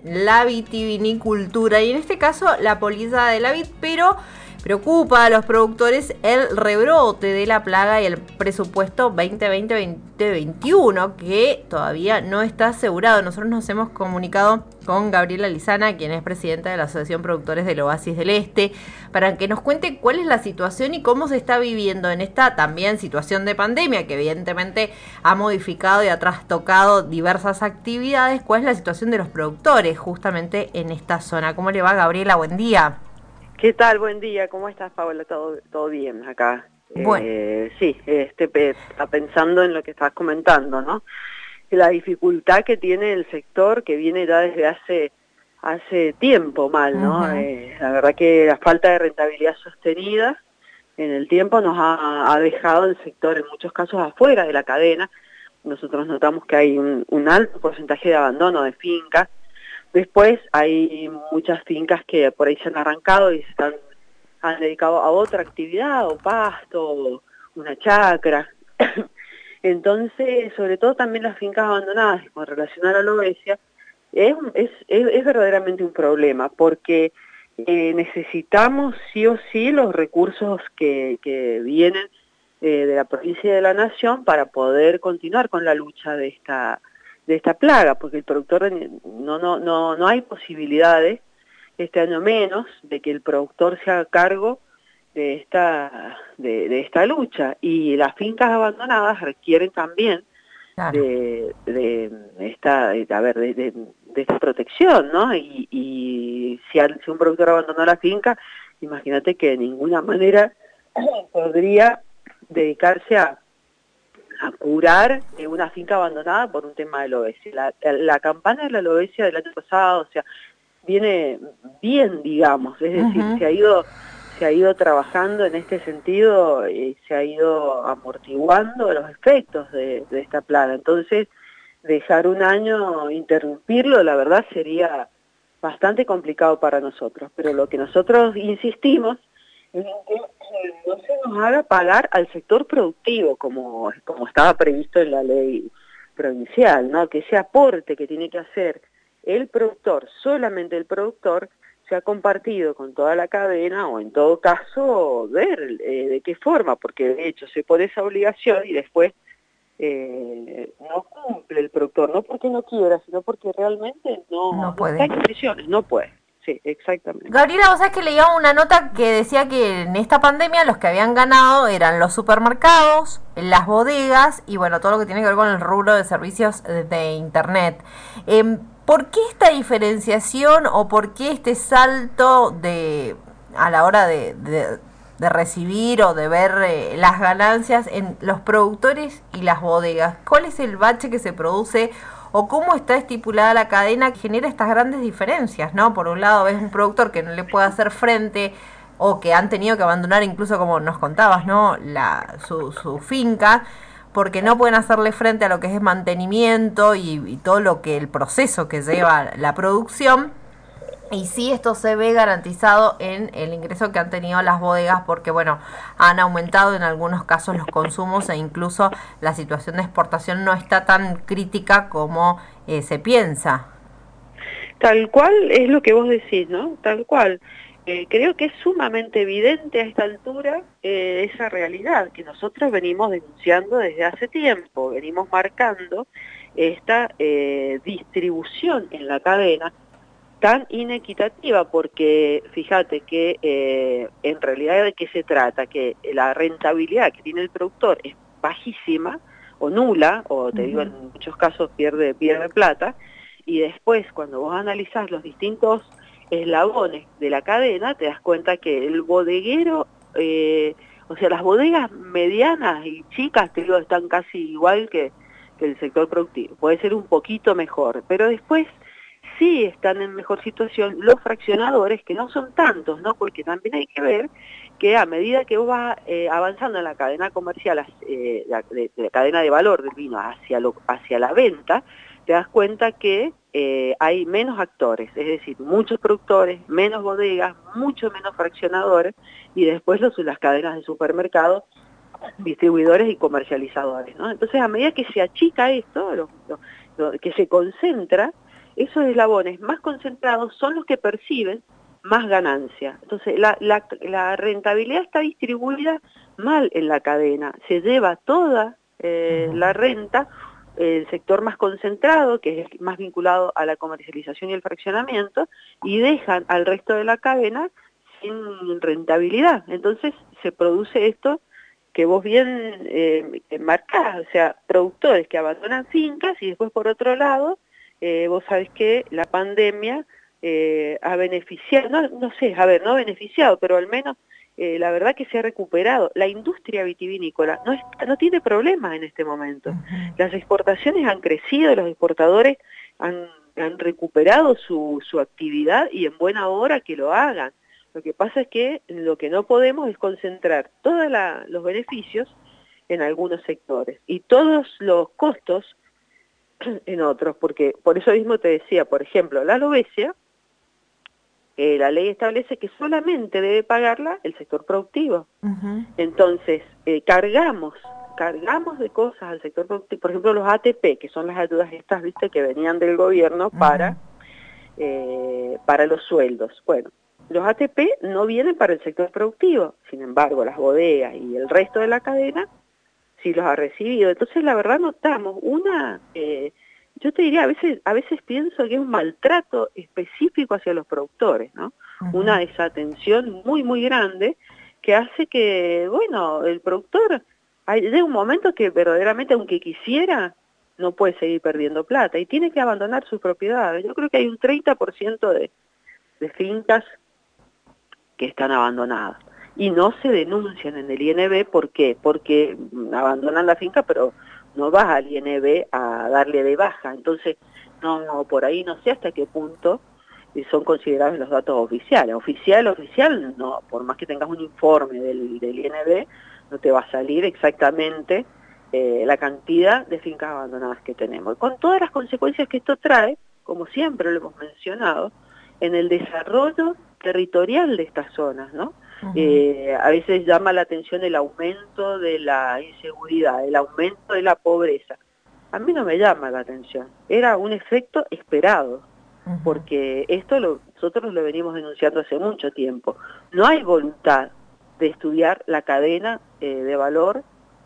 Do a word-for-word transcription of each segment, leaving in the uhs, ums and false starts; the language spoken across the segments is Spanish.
la vitivinicultura y en este caso la polilla de la vid, pero preocupa a los productores el rebrote de la plaga y el presupuesto veinte veinte veinte veintiuno que todavía no está asegurado. Nosotros nos hemos comunicado con Gabriela Lizana, quien es presidenta de la Asociación Productores del Oasis del Este, para que nos cuente cuál es la situación y cómo se está viviendo en esta también situación de pandemia, que evidentemente ha modificado y ha trastocado diversas actividades. ¿Cuál es la situación de los productores justamente en esta zona? ¿Cómo le va, Gabriela? Buen día. ¿Qué tal? Buen día. ¿Cómo estás, Paola? Todo, todo bien acá. Bueno. Eh, sí, este, está pensando en lo que estás comentando, ¿no? La dificultad que tiene el sector, que viene ya desde hace hace tiempo mal, ¿no? Uh-huh. eh, la verdad que la falta de rentabilidad sostenida en el tiempo nos ha, ha dejado el sector en muchos casos afuera de la cadena. Nosotros notamos que hay un, un alto porcentaje de abandono de fincas. Después hay muchas fincas que por ahí se han arrancado y se están, han dedicado a otra actividad, o pasto, o una chacra. Entonces, sobre todo también las fincas abandonadas con relación a la aloesia, es, es, es, es verdaderamente un problema, porque eh, necesitamos sí o sí los recursos que, que vienen eh, de la provincia y de la nación para poder continuar con la lucha de esta de esta plaga, porque el productor no no no no hay posibilidades, este año menos, de que el productor se haga cargo de esta de, de esta lucha, y las fincas abandonadas requieren también claro. de, de esta de, a ver de, de, de esta protección, ¿no? Y, y si, al, si un productor abandonó la finca, imagínate que de ninguna manera podría dedicarse a a curar una finca abandonada por un tema de aloesia. La, la campaña de la aloesia del año pasado, o sea, viene bien, digamos, es decir, uh-huh. se ha ido se ha ido trabajando en este sentido y se ha ido amortiguando los efectos de, de esta plaga. Entonces, dejar un año, interrumpirlo, la verdad sería bastante complicado para nosotros, pero lo que nosotros insistimos es que no se nos haga pagar al sector productivo como, como estaba previsto en la ley provincial, ¿no? Que ese aporte que tiene que hacer el productor, solamente el productor, sea compartido con toda la cadena, o en todo caso ver eh, de qué forma, porque de hecho se pone esa obligación y después eh, no cumple el productor, no porque no quiera, sino porque realmente no, no, no puede. está en condiciones, no puede. Sí, exactamente. Gabriela, vos sabés que leía una nota que decía que en esta pandemia los que habían ganado eran los supermercados, las bodegas y bueno, todo lo que tiene que ver con el rubro de servicios de internet. Eh, ¿Por qué esta diferenciación o por qué este salto de a la hora de, de, de recibir o de ver eh, las ganancias en los productores y las bodegas? ¿Cuál es el bache que se produce o cómo está estipulada la cadena que genera estas grandes diferencias, ¿no? Por un lado ves un productor que no le puede hacer frente o que han tenido que abandonar, incluso como nos contabas, ¿no? La, su, su finca, porque no pueden hacerle frente a lo que es mantenimiento y, y todo lo que el proceso que lleva la producción. Y sí, esto se ve garantizado en el ingreso que han tenido las bodegas porque, bueno, han aumentado en algunos casos los consumos e incluso la situación de exportación no está tan crítica como eh, se piensa. Tal cual es lo que vos decís, ¿no? Tal cual. Eh, creo que es sumamente evidente a esta altura eh, esa realidad que nosotros venimos denunciando desde hace tiempo, venimos marcando esta eh, distribución en la cadena tan inequitativa, porque fíjate que eh, en realidad de qué se trata, que la rentabilidad que tiene el productor es bajísima o nula, o te uh-huh. digo en muchos casos pierde, pierde plata, y después cuando vos analizás los distintos eslabones de la cadena, te das cuenta que el bodeguero, eh, o sea, las bodegas medianas y chicas, te digo, están casi igual que, que el sector productivo, puede ser un poquito mejor, pero después sí están en mejor situación los fraccionadores, que no son tantos, ¿no? Porque también hay que ver que a medida que vos vas eh, avanzando en la cadena comercial, eh, la, de, de la cadena de valor del vino hacia, lo, hacia la venta, te das cuenta que eh, hay menos actores, es decir, muchos productores, menos bodegas, mucho menos fraccionadores, y después los, las cadenas de supermercados, distribuidores y comercializadores, ¿no? Entonces, a medida que se achica esto, lo, lo, lo, que se concentra, esos eslabones más concentrados son los que perciben más ganancia. Entonces, la, la, la rentabilidad está distribuida mal en la cadena. Se lleva toda eh, la renta, el sector más concentrado, que es más vinculado a la comercialización y el fraccionamiento, y dejan al resto de la cadena sin rentabilidad. Entonces, se produce esto que vos bien eh, marcás, o sea, productores que abandonan fincas y después, por otro lado, eh, vos sabés que la pandemia eh, ha beneficiado, no, no sé, a ver, no ha beneficiado, pero al menos eh, la verdad que se ha recuperado. La industria vitivinícola no, está, no tiene problemas en este momento. Uh-huh. Las exportaciones han crecido, los exportadores han, han recuperado su, su actividad y en buena hora que lo hagan. Lo que pasa es que lo que no podemos es concentrar todos los beneficios en algunos sectores y todos los costos en otros, porque por eso mismo te decía, por ejemplo, la alobesia, eh, la ley establece que solamente debe pagarla el sector productivo. Uh-huh. Entonces, eh, cargamos, cargamos de cosas al sector productivo, por ejemplo, los A T P, que son las ayudas estas, viste, que venían del gobierno para, uh-huh. eh, para los sueldos. Bueno, los A T P no vienen para el sector productivo, sin embargo, las bodegas y el resto de la cadena sí los ha recibido. Entonces, la verdad, notamos una, eh, yo te diría, a veces a veces pienso que es un maltrato específico hacia los productores, ¿no? Uh-huh. Una desatención muy, muy grande que hace que, bueno, el productor, hay, llega un momento que verdaderamente, aunque quisiera, no puede seguir perdiendo plata y tiene que abandonar sus propiedades. Yo creo que hay un treinta por ciento de, de fincas que están abandonadas y no se denuncian en el I N B. ¿Por qué? Porque abandonan la finca, pero no vas al I N B a darle de baja. Entonces, no, por ahí no sé hasta qué punto son considerados los datos oficiales. Oficial, oficial, no, por más que tengas un informe del, del I N B, no te va a salir exactamente eh, la cantidad de fincas abandonadas que tenemos. Con todas las consecuencias que esto trae, como siempre lo hemos mencionado, en el desarrollo territorial de estas zonas, ¿no? Uh-huh. Eh, a veces llama la atención el aumento de la inseguridad, el aumento de la pobreza. A mí no me llama la atención, era un efecto esperado, uh-huh. porque esto lo, nosotros lo venimos denunciando hace mucho tiempo. No hay voluntad de estudiar la cadena eh, de valor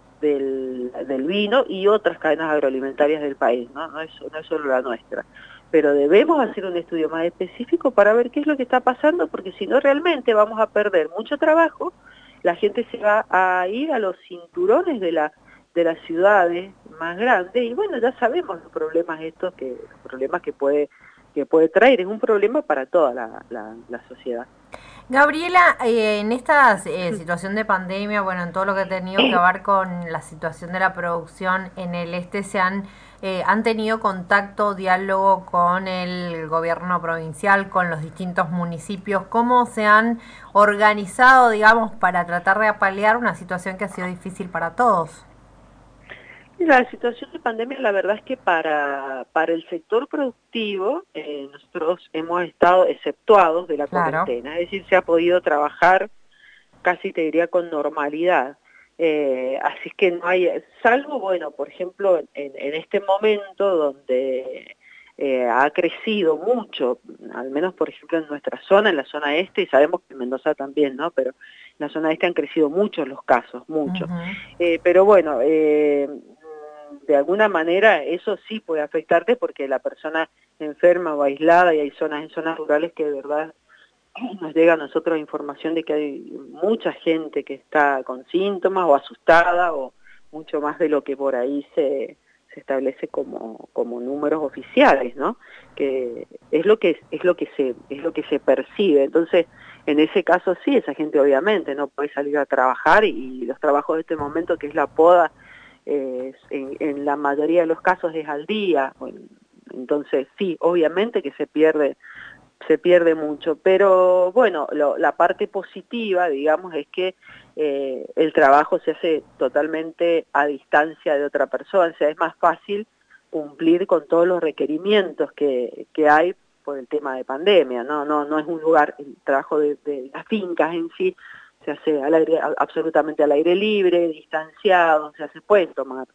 del, del vino y otras cadenas agroalimentarias del país, ¿no? No es, no es solo la nuestra. Pero debemos hacer un estudio más específico para ver qué es lo que está pasando, porque si no realmente vamos a perder mucho trabajo, la gente se va a ir a los cinturones de, la, de las ciudades más grandes, y bueno, ya sabemos los problemas estos, que, los problemas que puede, que puede traer, es un problema para toda la, la, la sociedad. Gabriela, eh, en esta eh, situación de pandemia, bueno, en todo lo que ha tenido que ver con la situación de la producción en el este, se han eh, han tenido contacto, diálogo con el gobierno provincial, con los distintos municipios. ¿Cómo se han organizado, digamos, para tratar de paliar una situación que ha sido difícil para todos? La situación de pandemia, la verdad es que para, para el sector productivo, eh, nosotros hemos estado exceptuados de la claro. cuarentena, es decir, se ha podido trabajar casi te diría con normalidad. Eh, así que no hay, salvo, bueno, por ejemplo, en, en este momento donde eh, ha crecido mucho, al menos por ejemplo en nuestra zona, en la zona este, y sabemos que en Mendoza también, ¿no? Pero en la zona este han crecido muchos los casos, muchos. Uh-huh. Eh, pero bueno, eh, de alguna manera eso sí puede afectarte porque la persona enferma o aislada, y hay zonas en zonas rurales que de verdad nos llega a nosotros información de que hay mucha gente que está con síntomas o asustada, o mucho más de lo que por ahí se, se establece como, como números oficiales, ¿no? Que es lo que es lo que se es lo que se percibe. Entonces, en ese caso sí, esa gente obviamente no puede salir a trabajar, y los trabajos de este momento, que es la poda, eh, en, en la mayoría de los casos es al día. Bueno, entonces sí, obviamente que se pierde se pierde mucho, pero bueno, lo, la parte positiva, digamos, es que eh, el trabajo se hace totalmente a distancia de otra persona, o sea, es más fácil cumplir con todos los requerimientos que, que hay por el tema de pandemia, no no no es un lugar, el trabajo de, de las fincas en sí se hace al aire, absolutamente al aire libre, distanciado, o sea, se pueden tomar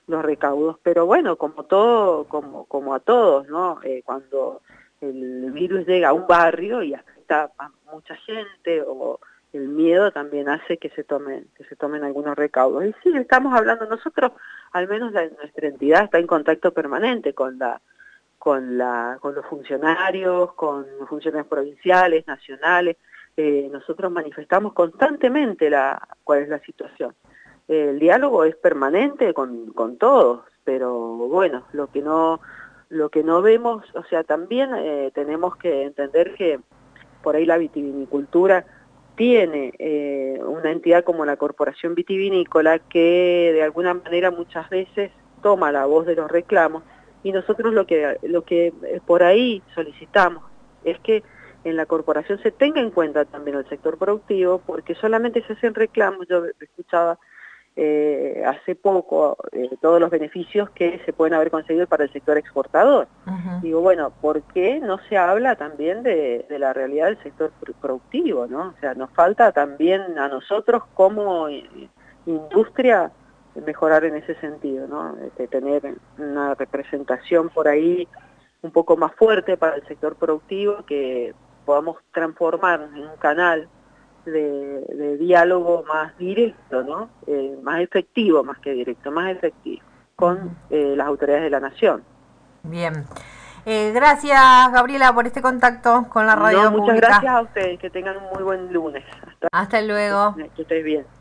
los recaudos. Pero bueno, como todo, como, como a todos, ¿no? Eh, cuando el virus llega a un barrio y afecta a mucha gente, o el miedo también hace que se tomen, que se tomen algunos recaudos. Y sí, estamos hablando, nosotros, al menos la, nuestra entidad está en contacto permanente con la con la con los funcionarios, con los funcionarios provinciales, nacionales. Eh, nosotros manifestamos constantemente la cuál es la situación. Eh, el diálogo es permanente con, con todos, pero bueno, lo que no lo que no vemos, o sea, también eh, tenemos que entender que por ahí la vitivinicultura tiene eh, una entidad como la Corporación Vitivinícola que de alguna manera muchas veces toma la voz de los reclamos, y nosotros lo que, lo que por ahí solicitamos es que en la corporación se tenga en cuenta también el sector productivo, porque solamente se hacen reclamos. Yo escuchaba eh, hace poco eh, todos los beneficios que se pueden haber conseguido para el sector exportador. Uh-huh. Digo, bueno, ¿por qué no se habla también de, de la realidad del sector productivo, ¿no? O sea, nos falta también a nosotros como industria mejorar en ese sentido, ¿no? De tener una representación por ahí un poco más fuerte para el sector productivo, que podamos transformar en un canal de, de diálogo más directo, ¿no? Eh, más efectivo, más que directo, más efectivo, con eh, las autoridades de la nación. Bien. Eh, gracias, Gabriela, por este contacto con la radio no, muchas pública. Gracias a ustedes, que tengan un muy buen lunes. Hasta, Hasta luego. Que estés bien.